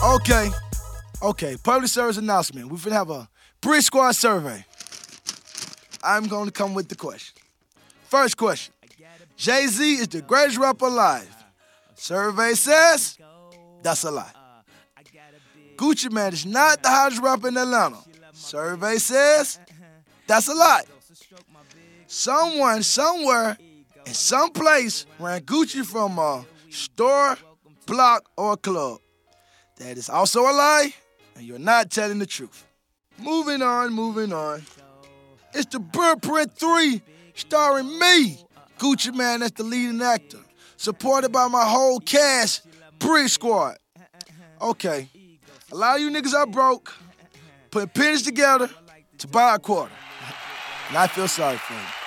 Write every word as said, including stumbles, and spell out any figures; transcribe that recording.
Okay, okay, public service announcement. We're finna have a Bridge Squad survey. I'm gonna come with the question. First question. Jay-Z is the greatest rapper alive. Survey says that's a lie. Gucci Mane is not the hottest rapper in Atlanta. Survey says that's a lie. Someone, somewhere, in some place ran Gucci from a store, block, or club. That is also a lie, and you're not telling the truth. Moving on, moving on. It's the Blueprint three, starring me, Gucci Mane as the leading actor, supported by my whole cast, Bridge Squad. Okay, a lot of you niggas are broke, putting pennies together to buy a quarter. And I feel sorry for you.